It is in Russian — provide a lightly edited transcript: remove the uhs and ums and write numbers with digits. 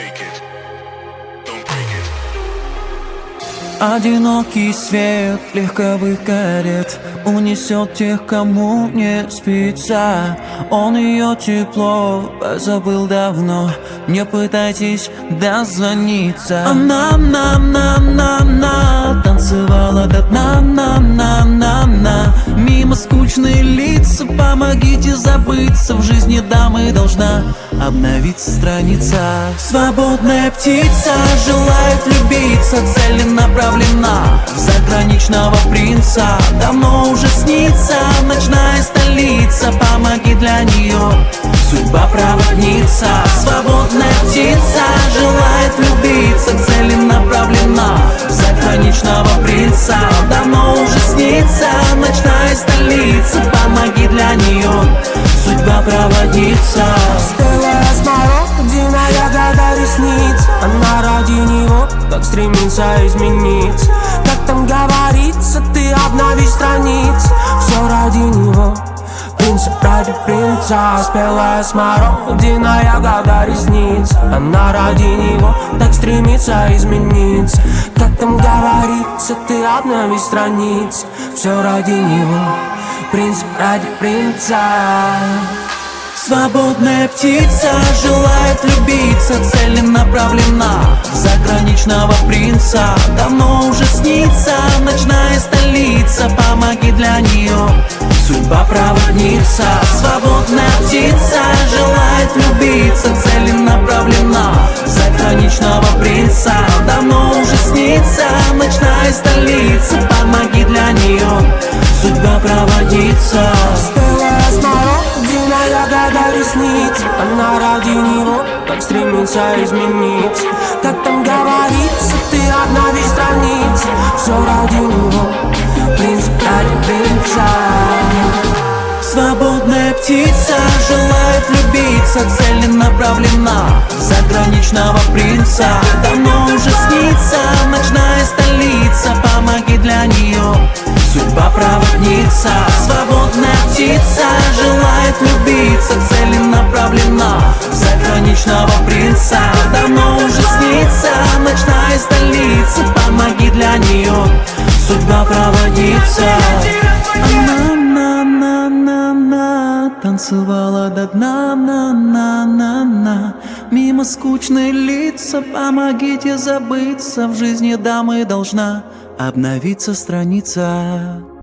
Одинокий свет легковых карет унесет тех, кому не спится. Он ее тепло позабыл давно, не пытайтесь дозвониться. Она танцевала до дна, мимо скучные лица, помогите забыться. В жизни дамы должна обновиться страница. Свободная птица желает влюбиться, целенаправлена в заграничного принца. Давно уже снится ночная столица, помоги для нее, судьба проводница. Свободная птица желает влюбиться, целенаправлена в заграничного принца. Давно уже снится ночная столица, помоги для нее, судьба проводница. Спелая смородина, ягода ресниц, она ради него так стремится измениться. Как там говорится, ты обнови страниц, все ради него, принцип ради принца. Спелая смородина, ягода ресниц, она ради него так стремится измениться. Как там говорится, ты обнови страниц, все ради него, принцип ради принца. Свободная птица желает влюбиться, целенаправлена в заграничного принца. Давно уже снится ночная столица, помоги для нее, судьба проводница. Свободная птица желает влюбиться, целенаправлена в заграничного принца. Давно уже снится ночная столица, помоги для нее, судьба проводница. Спелая смородина, ягода ресниц, она ради него так стремится измениться. Как там говорится, ты обнови страницы, все ради него, принцип ради принца. Свободная птица желает влюбиться, целенаправлена в заграничного принца. Давно уже снится ночная столица, помоги для нее, судьба проводница. Свободная птица желает влюбиться, целенаправлена в заграничного принца. Давно уже снится ночная столица, помоги для нее, судьба проводница. Она танцевала до дна, мимо скучные лица, помогите забыться. В жизни дамы должна обновиться страница.